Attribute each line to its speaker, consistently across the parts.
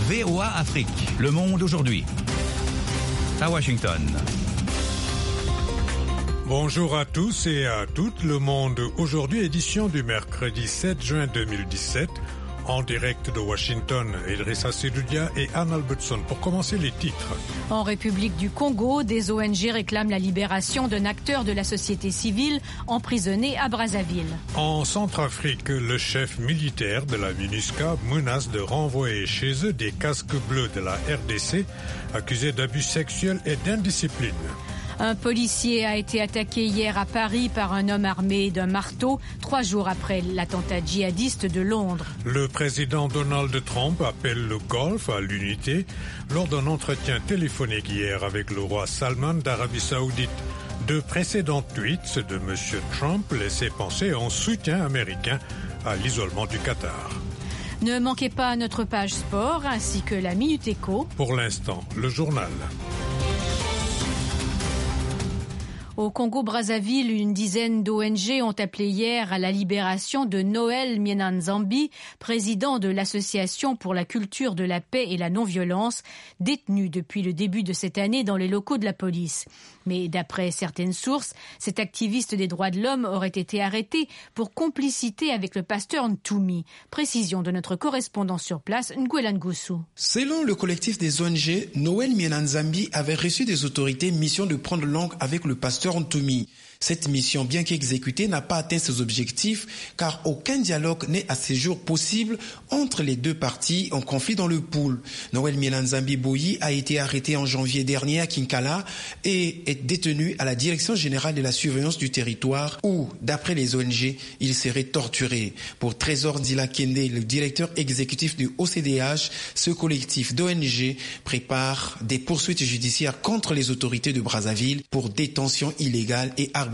Speaker 1: VOA Afrique, le monde aujourd'hui. À Washington.
Speaker 2: Bonjour à tous et à toutes, le monde aujourd'hui, édition du mercredi 7 juin 2017. En direct de Washington, Idrissa Sedoudia et Anne Albertson. Pour commencer, les titres.
Speaker 3: En République du Congo, des ONG réclament la libération d'un acteur de la société civile emprisonné à Brazzaville.
Speaker 2: En Centrafrique, le chef militaire de la MINUSCA menace de renvoyer chez eux des casques bleus de la RDC accusés d'abus sexuels et d'indiscipline.
Speaker 3: Un policier a été attaqué hier à Paris par un homme armé d'un marteau, 3 jours après l'attentat djihadiste de Londres.
Speaker 2: Le président Donald Trump appelle le Golfe à l'unité lors d'un entretien téléphonique hier avec le roi Salman d'Arabie Saoudite. De précédents tweets de M. Trump laissaient penser en soutien américain à l'isolement du Qatar.
Speaker 3: Ne manquez pas notre page sport ainsi que la Minute Éco.
Speaker 2: Pour l'instant, le journal.
Speaker 3: Au Congo-Brazzaville, une dizaine d'ONG ont appelé hier à la libération de Noël Mienanzambi, président de l'Association pour la culture de la paix et la non-violence, détenu depuis le début de cette année dans les locaux de la police. Mais d'après certaines sources, cet activiste des droits de l'homme aurait été arrêté pour complicité avec le pasteur Ntoumi. Précision de notre correspondant sur place, Nguela Ngoussou.
Speaker 4: Selon le collectif des ONG, Noël Mienanzambi avait reçu des autorités mission de prendre langue avec le pasteur Ntoumi. Cette mission, bien qu'exécutée, n'a pas atteint ses objectifs car aucun dialogue n'est à ce jour possible entre les deux parties en conflit dans le pool. Noël Mienanzambi Boyi a été arrêté en janvier dernier à Kinkala et est détenu à la Direction générale de la surveillance du territoire où, d'après les ONG, il serait torturé. Pour Trésor Dila Kende, le directeur exécutif du OCDH, ce collectif d'ONG prépare des poursuites judiciaires contre les autorités de Brazzaville pour détention illégale et arbitraire.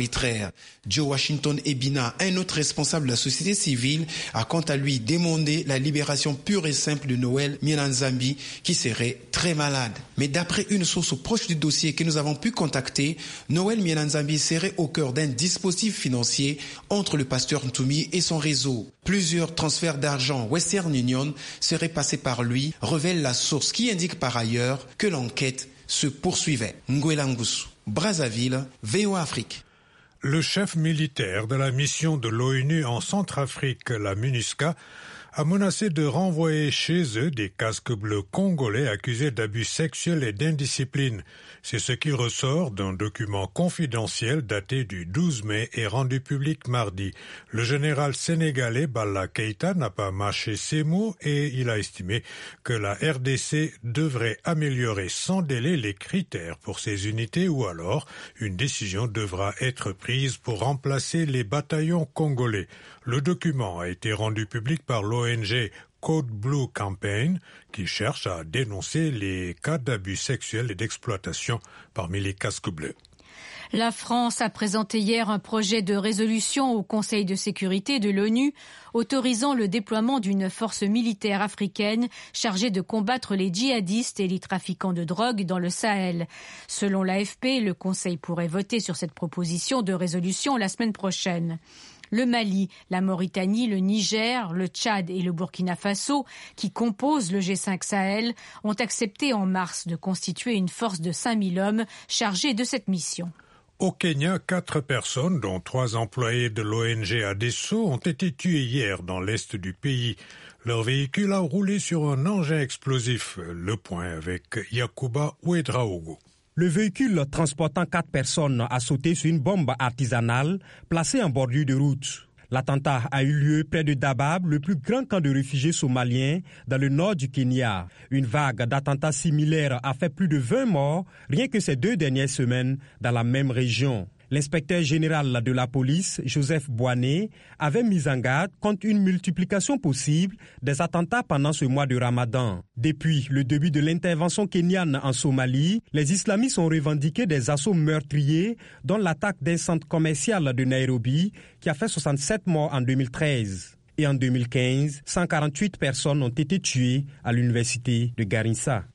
Speaker 4: Joe Washington Ebina, un autre responsable de la société civile, a quant à lui demandé la libération pure et simple de Noël Mienanzambi qui serait très malade. Mais d'après une source proche du dossier que nous avons pu contacter, Noël Mienanzambi serait au cœur d'un dispositif financier entre le pasteur Ntoumi et son réseau. Plusieurs transferts d'argent Western Union seraient passés par lui, révèle la source qui indique par ailleurs que l'enquête se poursuivait. Nguela Ngoussou, Brazzaville, VOA Afrique.
Speaker 2: Le chef militaire de la mission de l'ONU en Centrafrique, la MINUSCA, a menacé de renvoyer chez eux des casques bleus congolais accusés d'abus sexuels et d'indiscipline. C'est ce qui ressort d'un document confidentiel daté du 12 mai et rendu public mardi. Le général sénégalais Balla Keïta n'a pas mâché ses mots et il a estimé que la RDC devrait améliorer sans délai les critères pour ces unités ou alors une décision devra être prise pour remplacer les bataillons congolais. Le document a été rendu public par l'ONG Code Blue Campaign, qui cherche à dénoncer les cas d'abus sexuels et d'exploitation parmi les casques bleus.
Speaker 3: La France a présenté hier un projet de résolution au Conseil de sécurité de l'ONU autorisant le déploiement d'une force militaire africaine chargée de combattre les djihadistes et les trafiquants de drogue dans le Sahel. Selon l'AFP, le Conseil pourrait voter sur cette proposition de résolution la semaine prochaine. Le Mali, la Mauritanie, le Niger, le Tchad et le Burkina Faso, qui composent le G5 Sahel, ont accepté en mars de constituer une force de 5000 hommes chargée de cette mission.
Speaker 2: Au Kenya, 4 personnes, dont 3 employés de l'ONG Adesso, ont été tuées hier dans l'est du pays. Leur véhicule a roulé sur un engin explosif. Le point avec Yakuba Ouedraogo.
Speaker 5: Le véhicule transportant 4 personnes a sauté sur une bombe artisanale placée en bordure de route. L'attentat a eu lieu près de Dabab, le plus grand camp de réfugiés somaliens dans le nord du Kenya. Une vague d'attentats similaires a fait plus de 20 morts rien que ces 2 dernières semaines dans la même région. L'inspecteur général de la police, Joseph Boané, avait mis en garde contre une multiplication possible des attentats pendant ce mois de Ramadan. Depuis le début de l'intervention kenyane en Somalie, les islamistes ont revendiqué des assauts meurtriers, dont l'attaque d'un centre commercial de Nairobi qui a fait 67 morts en 2013. Et en 2015, 148 personnes ont été tuées à l'université de Garissa.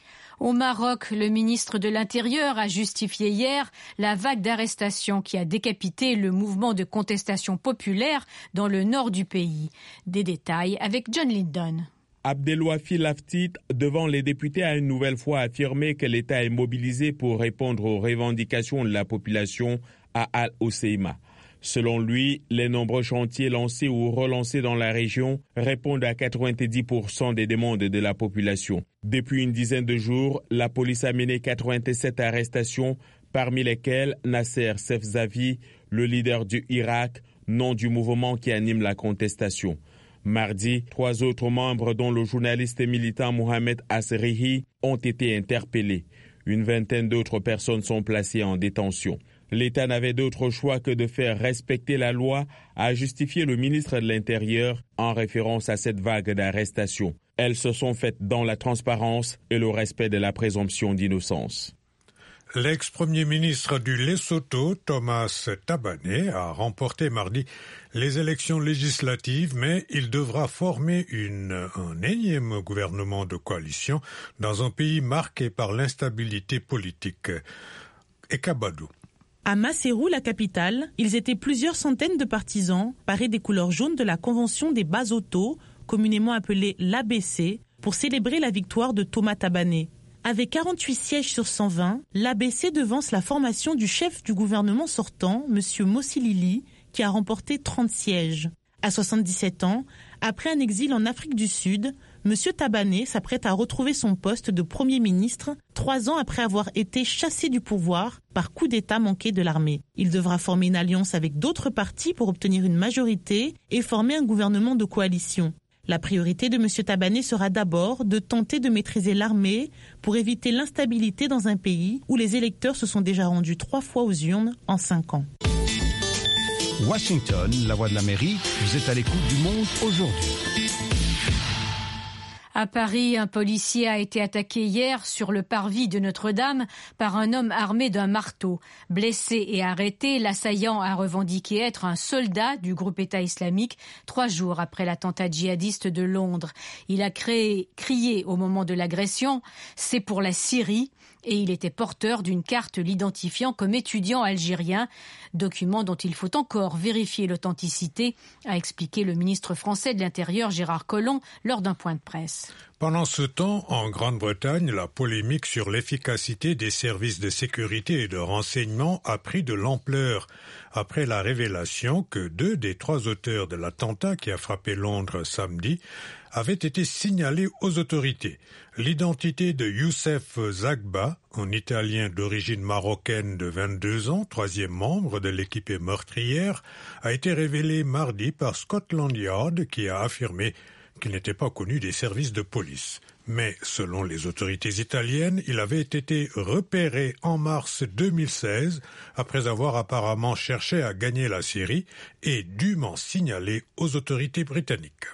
Speaker 3: Au Maroc, le ministre de l'Intérieur a justifié hier la vague d'arrestations qui a décapité le mouvement de contestation populaire dans le nord du pays. Des détails avec John Lydon.
Speaker 6: Abdelwafi Laftit, devant les députés, a une nouvelle fois affirmé que l'État est mobilisé pour répondre aux revendications de la population à Al-Hoceima. Selon lui, les nombreux chantiers lancés ou relancés dans la région répondent à 90% des demandes de la population. Depuis une dizaine de jours, la police a mené 87 arrestations, parmi lesquelles Nasser Sefzavi, le leader du Irak, nom du mouvement qui anime la contestation. Mardi, 3 autres membres, dont le journaliste et militant Mohamed Asrihi, ont été interpellés. Une vingtaine d'autres personnes sont placées en détention. L'État n'avait d'autre choix que de faire respecter la loi, a justifié le ministre de l'Intérieur en référence à cette vague d'arrestations. Elles se sont faites dans la transparence et le respect de la présomption d'innocence.
Speaker 2: L'ex-premier ministre du Lesotho, Thomas Thabane, a remporté mardi les élections législatives, mais il devra former un énième gouvernement de coalition dans un pays marqué par l'instabilité politique. Ekabadou.
Speaker 7: À Maseru, la capitale, ils étaient plusieurs centaines de partisans, parés des couleurs jaunes de la Convention des Basotho, communément appelée l'ABC, pour célébrer la victoire de Thomas Thabane. Avec 48 sièges sur 120, l'ABC devance la formation du chef du gouvernement sortant, M. Mosilili, qui a remporté 30 sièges. À 77 ans, après un exil en Afrique du Sud, M. Thabane s'apprête à retrouver son poste de Premier ministre 3 ans après avoir été chassé du pouvoir par coup d'État manqué de l'armée. Il devra former une alliance avec d'autres partis pour obtenir une majorité et former un gouvernement de coalition. La priorité de M. Thabane sera d'abord de tenter de maîtriser l'armée pour éviter l'instabilité dans un pays où les électeurs se sont déjà rendus 3 fois aux urnes en 5 ans.
Speaker 1: Washington, la voix de l'Amérique, vous êtes à l'écoute du Monde aujourd'hui.
Speaker 3: À Paris, un policier a été attaqué hier sur le parvis de Notre-Dame par un homme armé d'un marteau. Blessé et arrêté, l'assaillant a revendiqué être un soldat du groupe État islamique 3 jours après l'attentat djihadiste de Londres. Il a crié au moment de l'agression « C'est pour la Syrie ». Et il était porteur d'une carte l'identifiant comme étudiant algérien, document dont il faut encore vérifier l'authenticité, a expliqué le ministre français de l'Intérieur Gérard Collomb lors d'un point de presse.
Speaker 2: Pendant ce temps, en Grande-Bretagne, la polémique sur l'efficacité des services de sécurité et de renseignement a pris de l'ampleur après la révélation que 2 des 3 auteurs de l'attentat qui a frappé Londres samedi avaient été signalés aux autorités. L'identité de Youssef Zagba, un Italien d'origine marocaine de 22 ans, 3e membre de l'équipe meurtrière, a été révélée mardi par Scotland Yard qui a affirmé qu'il n'était pas connu des services de police. Mais selon les autorités italiennes, il avait été repéré en mars 2016 après avoir apparemment cherché à gagner la Syrie et dûment signalé aux autorités britanniques.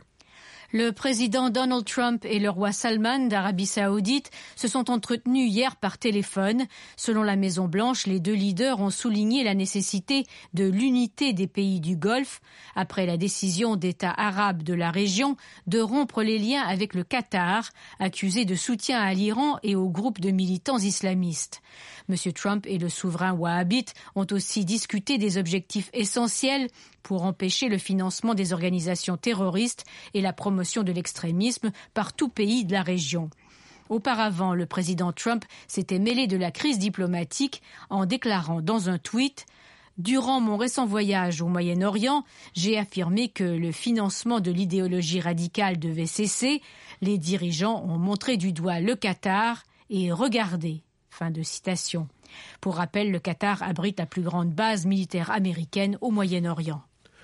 Speaker 3: Le président Donald Trump et le roi Salman d'Arabie Saoudite se sont entretenus hier par téléphone. Selon la Maison-Blanche, les 2 leaders ont souligné la nécessité de l'unité des pays du Golfe après la décision d'États arabes de la région de rompre les liens avec le Qatar, accusé de soutien à l'Iran et au groupe de militants islamistes. M. Trump et le souverain wahhabite ont aussi discuté des objectifs essentiels pour empêcher le financement des organisations terroristes et la promotion de l'extrémisme par tout pays de la région. Auparavant, le président Trump s'était mêlé de la crise diplomatique en déclarant dans un tweet « Durant mon récent voyage au Moyen-Orient, j'ai affirmé que le financement de l'idéologie radicale devait cesser. Les dirigeants ont montré du doigt le Qatar et regardez. » Fin de citation. Pour rappel, le Qatar abrite la plus grande base militaire américaine au Moyen-Orient.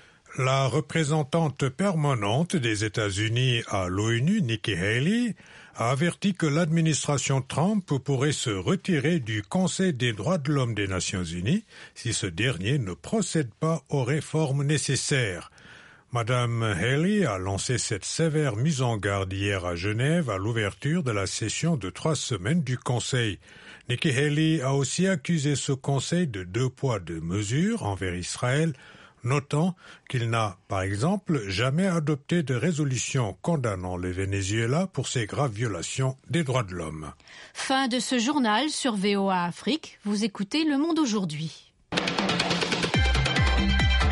Speaker 2: La représentante permanente des États-Unis à l'ONU, Nikki Haley, a averti que l'administration Trump pourrait se retirer du Conseil des droits de l'homme des Nations Unies si ce dernier ne procède pas aux réformes nécessaires. Madame Haley a lancé cette sévère mise en garde hier à Genève à l'ouverture de la session de 3 semaines du Conseil. Nikki Haley a aussi accusé ce Conseil de 2 poids 2 mesures envers Israël, notant qu'il n'a, par exemple, jamais adopté de résolution condamnant le Venezuela pour ses graves violations des droits de l'homme.
Speaker 3: Fin de ce journal sur VOA Afrique. Vous écoutez Le Monde aujourd'hui.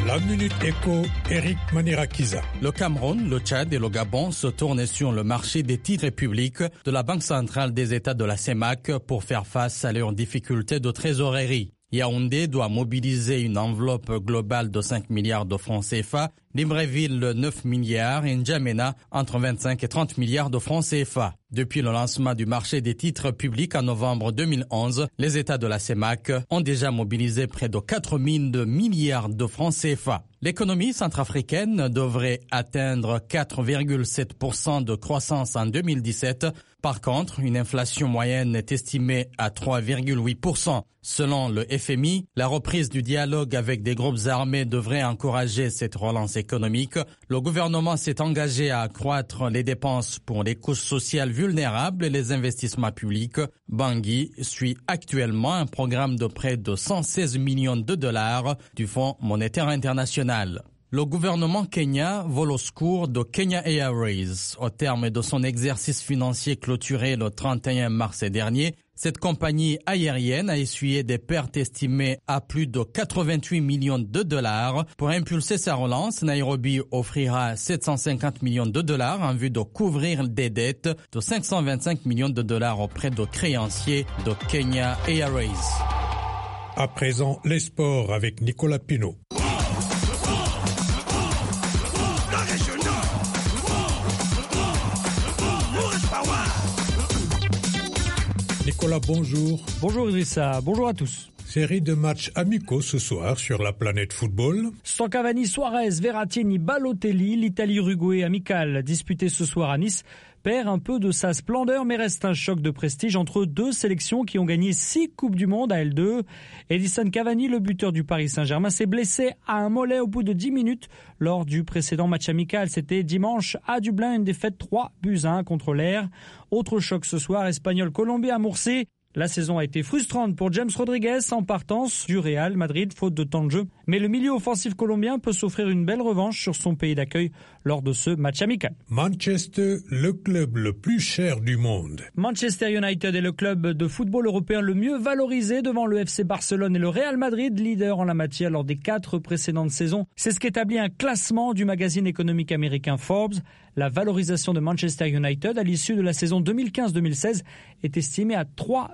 Speaker 2: La Minute Éco, Eric Manirakiza.
Speaker 8: Le Cameroun, le Tchad et le Gabon se tournent sur le marché des titres publics de la Banque centrale des États de la CEMAC pour faire face à leurs difficultés de trésorerie. Yaoundé doit mobiliser une enveloppe globale de 5 milliards de francs CFA, Libreville 9 milliards et N'Djamena entre 25 et 30 milliards de francs CFA. Depuis le lancement du marché des titres publics en novembre 2011, les États de la CEMAC ont déjà mobilisé près de 4 000 milliards de francs CFA. L'économie centrafricaine devrait atteindre 4,7% de croissance en 2017. Par contre, une inflation moyenne est estimée à 3,8%. Selon le FMI, la reprise du dialogue avec des groupes armés devrait encourager cette relance économique. Le gouvernement s'est engagé à accroître les dépenses pour les couches sociales vulnérables et les investissements publics. Bangui suit actuellement un programme de près de 116 millions de dollars du Fonds monétaire international. Le gouvernement kenya vole au secours de Kenya Airways. Au terme de son exercice financier clôturé le 31 mars dernier, cette compagnie aérienne a essuyé des pertes estimées à plus de 88 millions de dollars. Pour impulser sa relance, Nairobi offrira 750 millions de dollars en vue de couvrir des dettes de 525 millions de dollars auprès de créanciers de Kenya Airways.
Speaker 2: À présent, les sports avec Nicolas Pinault. Nicolas, bonjour.
Speaker 9: Bonjour Idrissa, bonjour à tous.
Speaker 2: Série de matchs amicaux ce soir sur la planète football.
Speaker 9: Sans Cavani, Suarez, Verratti, Balotelli, l'Italie-Uruguay amicale disputée ce soir à Nice perd un peu de sa splendeur mais reste un choc de prestige entre deux sélections qui ont gagné 6 Coupes du Monde à L2. Edinson Cavani, le buteur du Paris Saint-Germain, s'est blessé à un mollet au bout de 10 minutes lors du précédent match amical. C'était dimanche à Dublin, une défaite 3-1 contre l'Air. Autre choc ce soir, Espagnol-Colombie à Murcie. La saison a été frustrante pour James Rodriguez en partance du Real Madrid, faute de temps de jeu. Mais le milieu offensif colombien peut s'offrir une belle revanche sur son pays d'accueil lors de ce match amical.
Speaker 2: Manchester, le club le plus cher du monde.
Speaker 9: Manchester United est le club de football européen le mieux valorisé devant le FC Barcelone et le Real Madrid, leader en la matière lors des 4 précédentes saisons. C'est ce qu'établit un classement du magazine économique américain Forbes. La valorisation de Manchester United à l'issue de la saison 2015-2016 est estimée à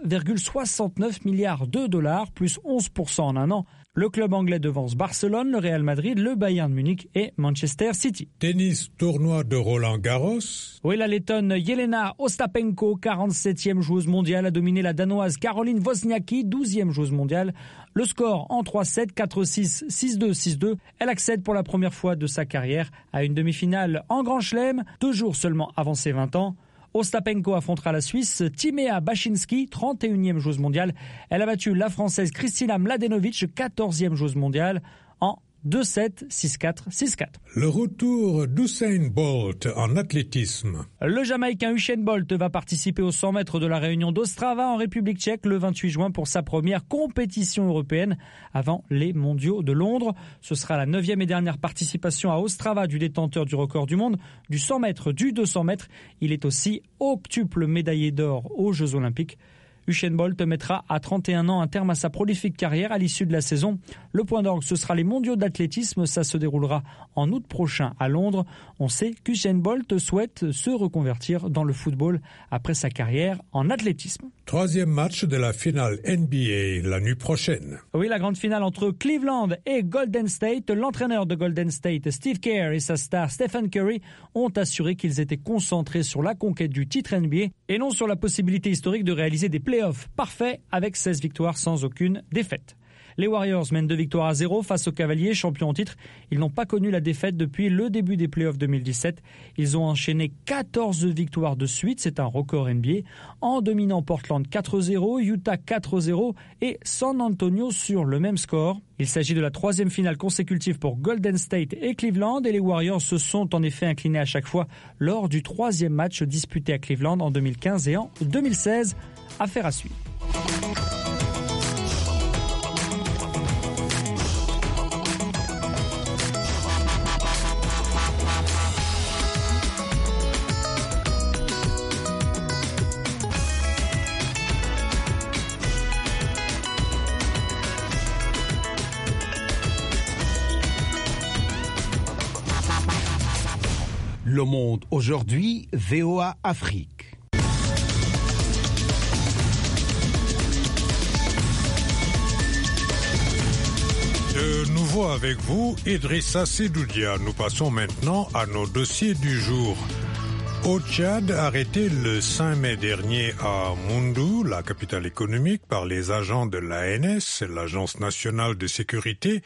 Speaker 9: 3,69 milliards de dollars, plus 11% en un an. Le club anglais devance Barcelone, le Real Madrid, le Bayern Munich et Manchester City.
Speaker 2: Tennis, tournoi de Roland-Garros.
Speaker 9: Oui, la Lettonne Jelena Ostapenko, 47e joueuse mondiale, a dominé la Danoise Caroline Wozniacki, 12e joueuse mondiale. Le score en 3-7, 4-6, 6-2, 6-2. Elle accède pour la première fois de sa carrière à une demi-finale en Grand Chelem, 2 jours seulement avant ses 20 ans. Ostapenko affrontera la Suisse Timea Bachinski, 31e joueuse mondiale. Elle a battu la Française Kristina Mladenovic, 14e joueuse mondiale, en 2-7, 6-4, 6-4.
Speaker 2: Le retour d'Usain Bolt en athlétisme.
Speaker 9: Le Jamaïcain Usain Bolt va participer aux 100 mètres de la réunion d'Ostrava en République tchèque le 28 juin pour sa première compétition européenne avant les mondiaux de Londres. Ce sera la 9e et dernière participation à Ostrava du détenteur du record du monde, du 100 mètres, du 200 mètres. Il est aussi octuple médaillé d'or aux Jeux Olympiques. Usain Bolt mettra à 31 ans un terme à sa prolifique carrière à l'issue de la saison. Le point d'orgue, ce sera les mondiaux d'athlétisme. Ça se déroulera en août prochain à Londres. On sait qu'Usain Bolt souhaite se reconvertir dans le football après sa carrière en athlétisme.
Speaker 2: 3e match de la finale NBA la nuit prochaine.
Speaker 9: Oui, la grande finale entre Cleveland et Golden State. L'entraîneur de Golden State, Steve Kerr, et sa star Stephen Curry ont assuré qu'ils étaient concentrés sur la conquête du titre NBA et non sur la possibilité historique de réaliser des playoffs parfaits avec 16 victoires sans aucune défaite. Les Warriors mènent 2-0 face aux Cavaliers, champions en titre. Ils n'ont pas connu la défaite depuis le début des playoffs 2017. Ils ont enchaîné 14 victoires de suite, c'est un record NBA, en dominant Portland 4-0, Utah 4-0 et San Antonio sur le même score. Il s'agit de la 3e finale consécutive pour Golden State et Cleveland et les Warriors se sont en effet inclinés à chaque fois lors du 3e match disputé à Cleveland en 2015 et en 2016. Affaire à suivre.
Speaker 10: Le Monde aujourd'hui, VOA Afrique.
Speaker 2: De nouveau avec vous, Idrissa Sedoudia. Nous passons maintenant à nos dossiers du jour. Au Tchad, arrêté le 5 mai dernier à Moundou, la capitale économique, par les agents de l'ANS, l'Agence nationale de sécurité,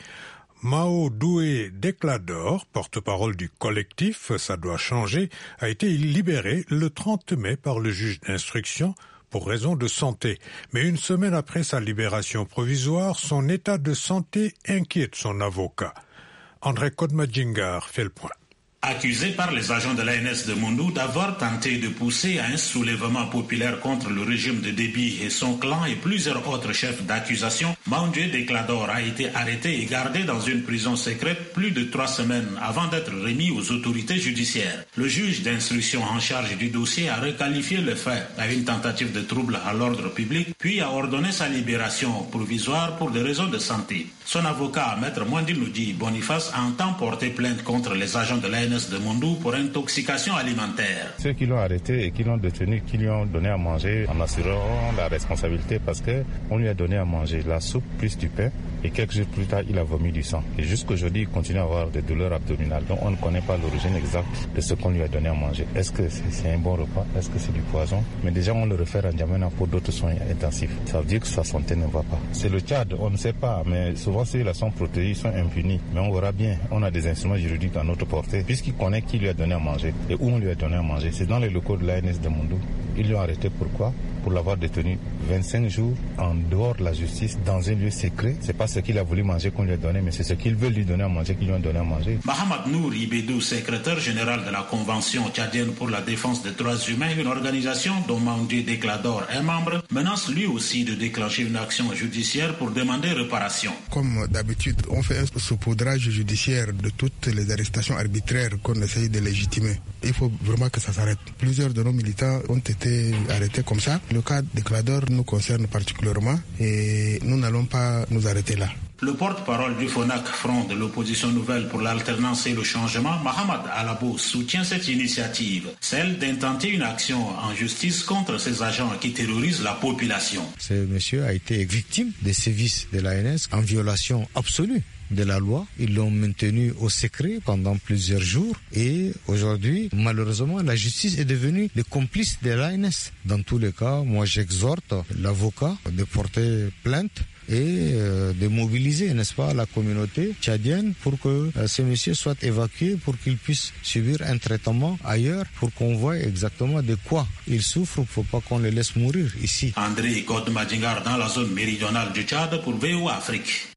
Speaker 2: Mao Doué Deklador, porte-parole du collectif Ça doit changer, a été libéré le 30 mai par le juge d'instruction pour raison de santé. Mais une semaine après sa libération provisoire, son état de santé inquiète son avocat. André Kodmadjingar fait le point.
Speaker 11: Accusé par les agents de l'ANS de Moundou d'avoir tenté de pousser à un soulèvement populaire contre le régime de Déby et son clan et plusieurs autres chefs d'accusation, Mao Doué Deklador a été arrêté et gardé dans une prison secrète plus de 3 semaines avant d'être remis aux autorités judiciaires. Le juge d'instruction en charge du dossier a requalifié le fait à une tentative de trouble à l'ordre public, puis a ordonné sa libération provisoire pour des raisons de santé. Son avocat, Maître Mwandinoudi Boniface, entend porter plainte contre les agents de l'ANS de Moundou pour intoxication alimentaire.
Speaker 12: Ceux qui l'ont arrêté et qui l'ont détenu, qui lui ont donné à manger, en assurant la responsabilité parce qu'on lui a donné à manger la soupe plus du pain et quelques jours plus tard, il a vomi du sang. Et jusqu'aujourd'hui, il continue à avoir des douleurs abdominales. Donc on ne connaît pas l'origine exacte de ce qu'on lui a donné à manger. Est-ce que c'est un bon repas? Est-ce que c'est du poison? Mais déjà, on le réfère à N'Djamena pour d'autres soins intensifs. Ça veut dire que sa santé ne va pas. C'est le Tchad, on ne sait pas, mais souvent ceux-là sont protégés, ils sont impunis. Mais on verra bien, on a des instruments juridiques à notre portée, puisqu'il connaît qui lui a donné à manger et où on lui a donné à manger. C'est dans les locaux de l'ANS de Moundou. Ils l'ont arrêté pourquoi? Pour l'avoir détenu 25 jours en dehors de la justice, dans un lieu secret. C'est pas ce qu'il a voulu manger qu'on lui a donné, mais c'est ce qu'il veut lui donner à manger qu'ils lui ont donné à manger.
Speaker 11: Mahamad Nour Ibedou, secrétaire général de la Convention tchadienne pour la défense des droits humains, une organisation dont Mao Doué Deklador est membre, menace lui aussi de déclencher une action judiciaire pour demander réparation.
Speaker 13: Comme d'habitude, on fait un saupoudrage judiciaire de toutes les arrestations arbitraires qu'on essaye de légitimer. Il faut vraiment que ça s'arrête. Plusieurs de nos militants ont été arrêtés comme ça. Le cas Deklador nous concerne particulièrement et nous n'allons pas nous arrêter là.
Speaker 11: Le porte-parole du FONAC, Front de l'opposition nouvelle pour l'alternance et le changement, Mahamad Alabo, soutient cette initiative, celle d'intenter une action en justice contre ces agents qui terrorisent la population.
Speaker 14: Ce monsieur a été victime des sévices de l'ANS en violation absolue de la loi. Ils l'ont maintenu au secret pendant plusieurs jours et aujourd'hui, malheureusement, la justice est devenue le complice de l'ANS. Dans tous les cas, moi j'exhorte l'avocat de porter plainte et de mobiliser, n'est-ce pas, la communauté tchadienne pour que ces messieurs soient évacués, pour qu'ils puissent subir un traitement ailleurs, pour qu'on voie exactement de quoi ils souffrent. Il ne faut pas qu'on les laisse mourir ici.
Speaker 11: André Kodmadjingar dans la zone méridionale du Tchad pour VOA Afrique.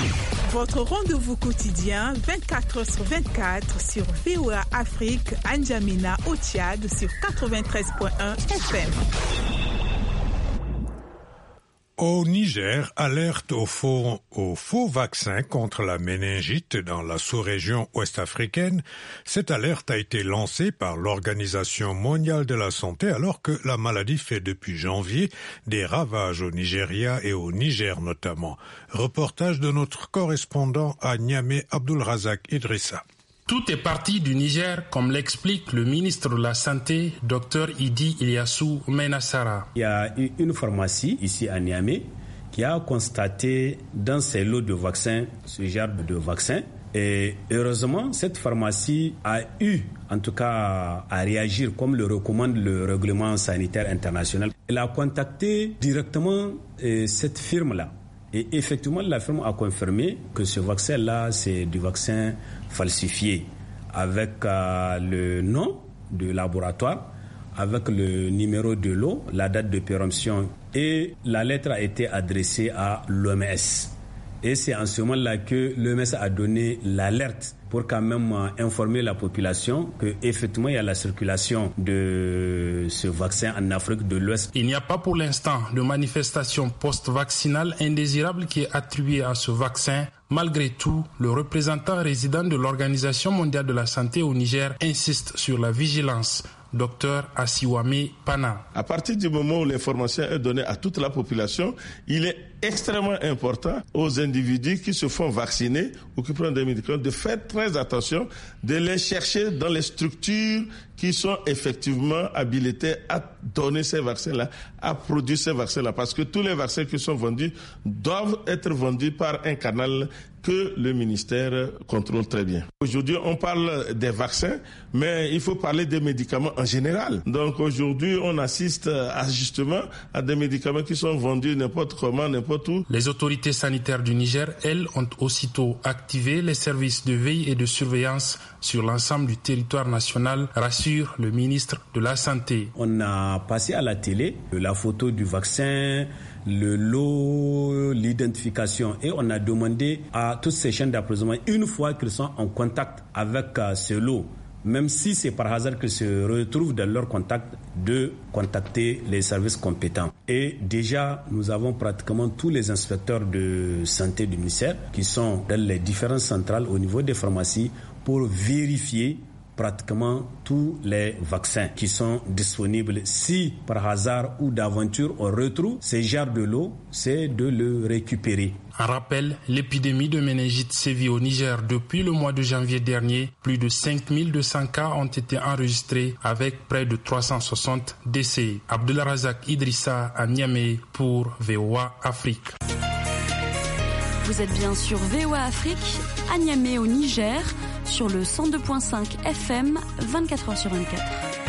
Speaker 15: Votre rendez-vous quotidien 24h/24 sur VOA Afrique, à N'Djamena au Tchad sur 93.1 FM.
Speaker 2: Au Niger, alerte au faux vaccin contre la méningite dans la sous-région ouest-africaine. Cette alerte a été lancée par l'Organisation mondiale de la santé alors que la maladie fait depuis janvier des ravages au Nigeria et au Niger notamment. Reportage de notre correspondant à Niamey, Abdulrazak Idrissa.
Speaker 16: Tout est parti du Niger, comme l'explique le ministre de la Santé, Dr Idi Ilyassou Menassara.
Speaker 17: Il y a une pharmacie ici à Niamey qui a constaté dans ses lots de vaccins ce genre de vaccin. Et heureusement, cette pharmacie a eu, en tout cas, à réagir comme le recommande le règlement sanitaire international. Elle a contacté directement cette firme-là. Et effectivement, la firme a confirmé que ce vaccin-là, c'est du vaccin falsifié, avec le nom du laboratoire, avec le numéro de lot, la date de péremption, et la lettre a été adressée à l'OMS. Et c'est en ce moment-là que l'OMS a donné l'alerte pour quand même informer la population qu'effectivement il y a la circulation de ce vaccin en Afrique de l'Ouest.
Speaker 16: Il n'y a pas pour l'instant de manifestation post-vaccinale indésirable qui est attribuée à ce vaccin. Malgré tout, le représentant résident de l'Organisation mondiale de la santé au Niger insiste sur la vigilance Dr Asiwame Pana.
Speaker 18: À partir du moment où l'information est donnée à toute la population, il est extrêmement important aux individus qui se font vacciner ou qui prennent des médicaments de faire très attention, de les chercher dans les structures qui sont effectivement habilitées à donner ces vaccins-là, à produire ces vaccins-là, parce que tous les vaccins qui sont vendus doivent être vendus par un canal que le ministère contrôle très bien. Aujourd'hui, on parle des vaccins, mais il faut parler des médicaments en général. Donc aujourd'hui, on assiste justement à des médicaments qui sont vendus n'importe comment, n'importe où.
Speaker 16: Les autorités sanitaires du Niger, elles, ont aussitôt activé les services de veille et de surveillance sur l'ensemble du territoire national, rassure le ministre de la Santé.
Speaker 17: On a passé à la télé la photo du vaccin, le lot, l'identification, et on a demandé à toutes ces chaînes d'approvisionnement, une fois qu'ils sont en contact avec ce lot, même si c'est par hasard qu'ils se retrouvent dans leur contact, de contacter les services compétents. Et déjà, nous avons pratiquement tous les inspecteurs de santé du ministère qui sont dans les différentes centrales au niveau des pharmacies pour vérifier pratiquement tous les vaccins qui sont disponibles. Si par hasard ou d'aventure on retrouve ces genres de lot, c'est de le récupérer.
Speaker 16: En rappel, l'épidémie de méningite sévit au Niger depuis le mois de janvier dernier. Plus de 5200 cas ont été enregistrés avec près de 360 décès. Abdelrazak Idrissa à Niamey pour VOA Afrique.
Speaker 19: Vous êtes bien sur VOA Afrique, à Niamey au Niger, sur le 102.5 FM, 24h sur 24.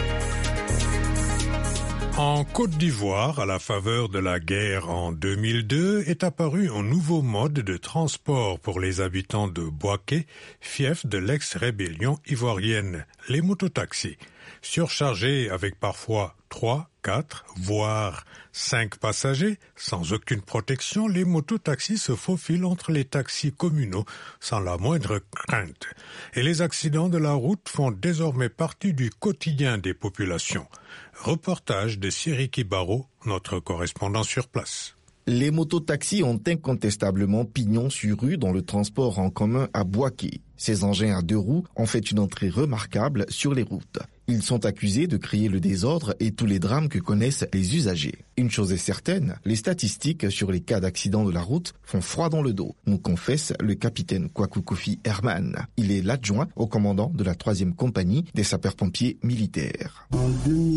Speaker 2: En Côte d'Ivoire, à la faveur de la guerre en 2002, est apparu un nouveau mode de transport pour les habitants de Bouaké, fief de l'ex-rébellion ivoirienne, les mototaxis. Surchargés avec parfois 3, 4, voire 5 passagers, sans aucune protection, les mototaxis se faufilent entre les taxis communaux sans la moindre crainte. Et les accidents de la route font désormais partie du quotidien des populations. Reportage de Siriki Baro, notre correspondant sur place.
Speaker 20: Les mototaxis ont incontestablement pignon sur rue dans le transport en commun à Bouaké. Ces engins à 2 roues ont fait une entrée remarquable sur les routes. Ils sont accusés de créer le désordre et tous les drames que connaissent les usagers. Une chose est certaine, les statistiques sur les cas d'accidents de la route font froid dans le dos, nous confesse le capitaine Kwaku Kofi Herman. Il est l'adjoint au commandant de la 3e compagnie des sapeurs-pompiers militaires.
Speaker 21: En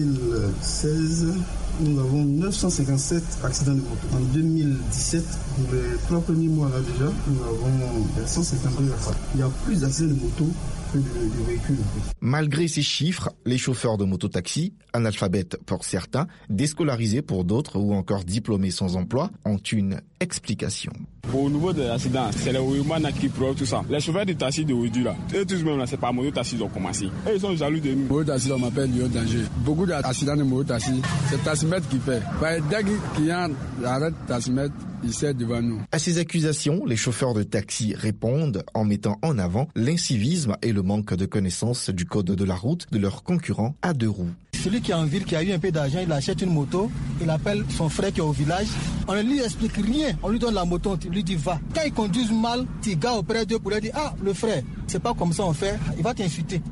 Speaker 21: 2016, nous avons 957 accidents de moto. En 2017, pour les 3 premiers mois là déjà, nous avons 152 accidents. Il y a plus d'accidents de moto que de véhicules.
Speaker 20: Malgré ces chiffres, les chauffeurs de mototaxi, analphabètes pour certains, déscolarisés pour d'autres ou encore diplômés sans emploi, ont une explication.
Speaker 22: Au niveau des accidents, c'est les Ouimana qui prouvent tout ça. Les chauffeurs de taxi de Ouidu là, eux tous même là, c'est pas mototaxi qui ont commencé. Et ils sont jaloux de nous.
Speaker 23: Mototaxi, on m'appelle Lyon Danger. Beaucoup d'accidents de mototaxi, c'est taximètre qui fait. Dès qu'il y a un arrêt taximètre, il sert devant nous.
Speaker 20: À ces accusations, les chauffeurs de taxi répondent en mettant en avant l'incivisme et le manque de connaissance du code de la route de leurs concurrents à 2 roues.
Speaker 24: Celui qui est en ville, qui a eu un peu d'argent, il achète une moto, il appelle son frère qui est au village, on ne lui explique rien, on lui donne la moto, on lui dit va. Quand il conduit mal, tu gars auprès d'eux pour lui dire ah le frère, c'est pas comme ça on fait, il va t'insulter.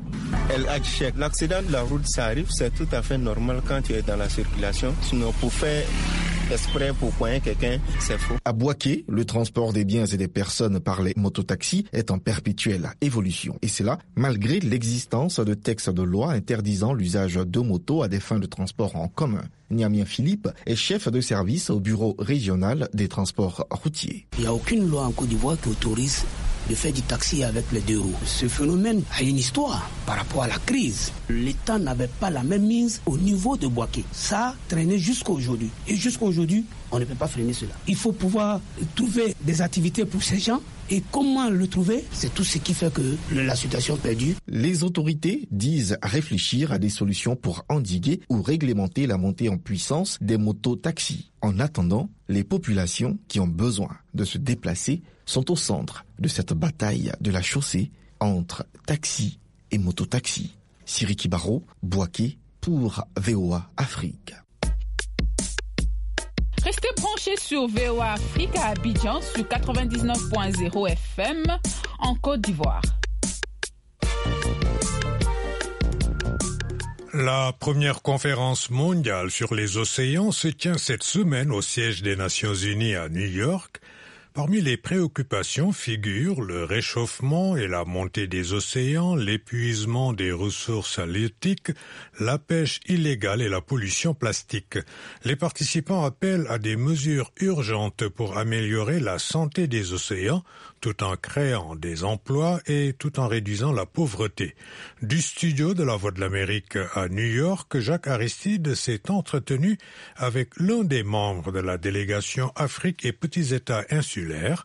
Speaker 25: L'accident de la route, ça arrive, c'est tout à fait normal quand tu es dans la circulation. Sinon, pour faire exprès pour poigner quelqu'un, c'est faux.
Speaker 20: À Bouaké, le transport des biens et des personnes par les mototaxis est en perpétuelle évolution. Et c'est là, malgré l'existence de textes de loi interdisant l'usage de motos à des fins de transport en commun. Niamien Philippe est chef de service au bureau régional des transports routiers.
Speaker 26: Il n'y a aucune loi en Côte d'Ivoire qui autorise de faire du taxi avec les 2 roues. Ce phénomène a une histoire par rapport à la crise. L'État n'avait pas la même mise au niveau de Bouaké. Ça a traîné jusqu'à aujourd'hui. Et jusqu'à aujourd'hui, on ne peut pas freiner cela. Il faut pouvoir trouver des activités pour ces gens. Et comment le trouver? C'est tout ce qui fait que la situation perdure.
Speaker 20: Les autorités disent réfléchir à des solutions pour endiguer ou réglementer la montée en puissance des mototaxis. En attendant, les populations qui ont besoin de se déplacer sont au centre de cette bataille de la chaussée entre taxi et mototaxi. Siriki Baro, Bouaké pour VOA Afrique.
Speaker 27: Restez branchés sur VOA Afrique à Abidjan sur 99.0 FM en Côte d'Ivoire.
Speaker 2: La première conférence mondiale sur les océans se tient cette semaine au siège des Nations Unies à New York. Parmi les préoccupations figurent le réchauffement et la montée des océans, l'épuisement des ressources halieutiques, la pêche illégale et la pollution plastique. Les participants appellent à des mesures urgentes pour améliorer la santé des océans, tout en créant des emplois et tout en réduisant la pauvreté. Du studio de la Voix de l'Amérique à New York, Jacques Aristide s'est entretenu avec l'un des membres de la délégation Afrique et Petits États insulaires,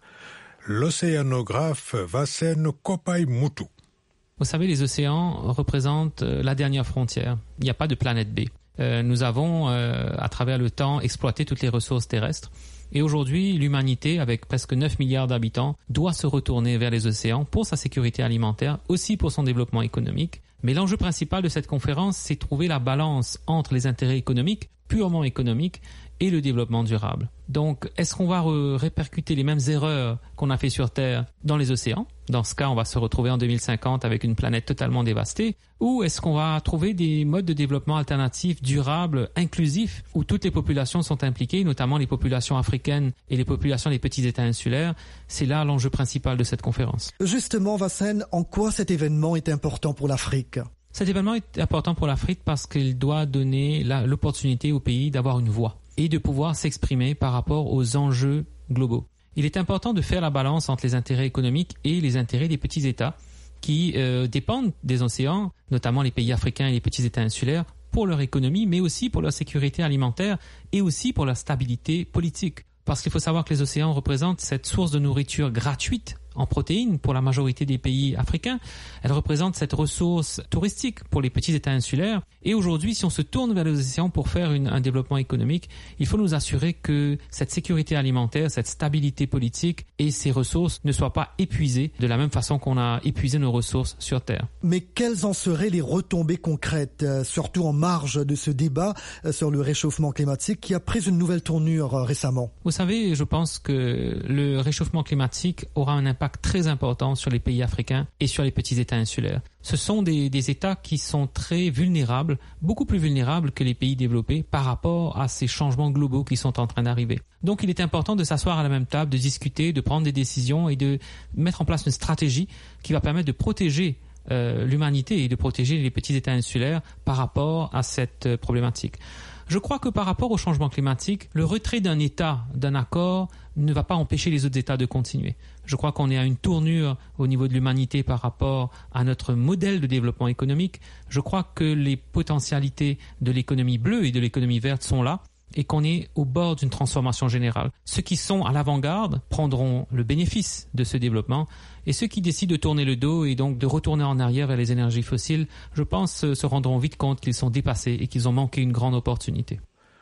Speaker 2: l'océanographe Vassen Kopai-Moutou.
Speaker 1: Vous savez, les océans représentent la dernière frontière. Il n'y a pas de planète B. Nous avons, à travers le temps, exploité toutes les ressources terrestres. Et aujourd'hui, l'humanité, avec presque 9 milliards d'habitants, doit se retourner vers les océans pour sa sécurité alimentaire, aussi pour son développement économique. Mais l'enjeu principal de cette conférence, c'est trouver la balance entre les intérêts économiques, purement économiques, et le développement durable. Donc, est-ce qu'on va répercuter les mêmes erreurs qu'on a fait sur Terre dans les océans? Dans ce cas, on va se retrouver en 2050 avec une planète totalement dévastée. Ou est-ce qu'on va trouver des modes de développement alternatifs, durables, inclusifs, où toutes les populations sont impliquées, notamment les populations africaines et les populations des petits États insulaires? C'est là l'enjeu principal de cette conférence.
Speaker 3: Justement, Vassen, en quoi cet événement est important pour l'Afrique?
Speaker 1: Cet événement est important pour l'Afrique parce qu'il doit donner l'opportunité au pays d'avoir une voix et de pouvoir s'exprimer par rapport aux enjeux globaux. Il est important de faire la balance entre les intérêts économiques et les intérêts des petits États qui dépendent des océans, notamment les pays africains et les petits États insulaires, pour leur économie, mais aussi pour leur sécurité alimentaire et aussi pour leur stabilité politique. Parce qu'il faut savoir que les océans représentent cette source de nourriture gratuite en protéines pour la majorité des pays africains. Elles représentent cette ressource touristique pour les petits États insulaires. Et aujourd'hui, si on se tourne vers les océans pour faire un développement économique, il faut nous assurer que cette sécurité alimentaire, cette stabilité politique et ces ressources ne soient pas épuisées de la même façon qu'on a épuisé nos ressources sur Terre.
Speaker 3: Mais quelles en seraient les retombées concrètes, surtout en marge de ce débat sur le réchauffement climatique qui a pris une nouvelle tournure récemment?
Speaker 1: Vous savez, je pense que le réchauffement climatique aura un impact très important sur les pays africains et sur les petits États insulaires. Ce sont des États qui sont très vulnérables, beaucoup plus vulnérables que les pays développés par rapport à ces changements globaux qui sont en train d'arriver. Donc il est important de s'asseoir à la même table, de discuter, de prendre des décisions et de mettre en place une stratégie qui va permettre de protéger l'humanité et de protéger les petits États insulaires par rapport à cette problématique. Je crois que par rapport au changement climatique, le retrait d'un État, d'un accord, ne va pas empêcher les autres États de continuer. Je crois qu'on est à une tournure au niveau de l'humanité par rapport à notre modèle de développement économique. Je crois que les potentialités de l'économie bleue et de l'économie verte sont là et qu'on est au bord d'une transformation générale. Ceux qui sont à l'avant-garde prendront le bénéfice de ce développement et ceux qui décident de tourner le dos et donc de retourner en arrière vers les énergies fossiles, je pense, se rendront vite compte qu'ils sont dépassés et qu'ils ont manqué une grande opportunité.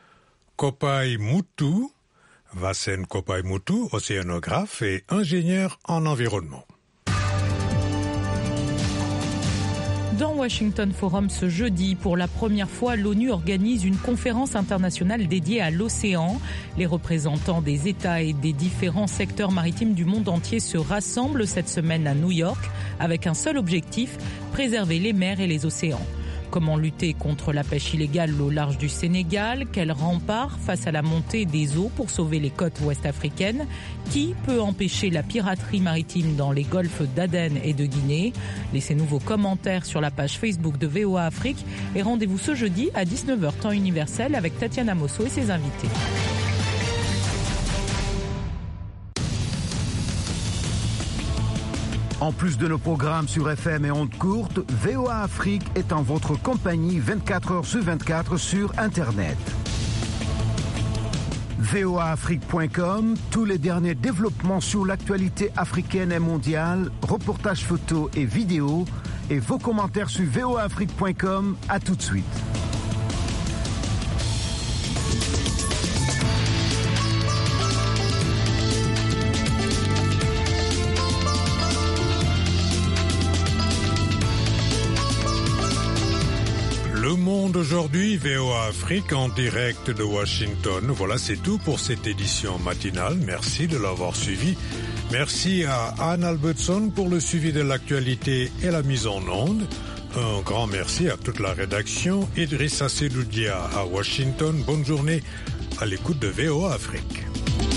Speaker 2: Kopai-Moutou, Vassen Kopai-Moutou, océanographe et ingénieur en environnement.
Speaker 27: Dans Washington Forum ce jeudi, pour la première fois, l'ONU organise une conférence internationale dédiée à l'océan. Les représentants des États et des différents secteurs maritimes du monde entier se rassemblent cette semaine à New York avec un seul objectif, préserver les mers et les océans. Comment lutter contre la pêche illégale au large du Sénégal? Quel rempart face à la montée des eaux pour sauver les côtes ouest-africaines? Qui peut empêcher la piraterie maritime dans les golfes d'Aden et de Guinée? Laissez-nous vos commentaires sur la page Facebook de VOA Afrique et rendez-vous ce jeudi à 19h temps universel avec Tatiana Mosso et ses invités.
Speaker 10: En plus de nos programmes sur FM et ondes courtes, VOA Afrique est en votre compagnie 24h/24 sur Internet. voaafrique.com, tous les derniers développements sur l'actualité africaine et mondiale, reportages photos et vidéos, et vos commentaires sur voaafrique.com. À tout de suite.
Speaker 2: Le Monde aujourd'hui, VOA Afrique en direct de Washington. Voilà, c'est tout pour cette édition matinale. Merci de l'avoir suivi. Merci à Anne Albertson pour le suivi de l'actualité et la mise en onde. Un grand merci à toute la rédaction. Idrissa Seloudia à Washington. Bonne journée à l'écoute de VOA Afrique.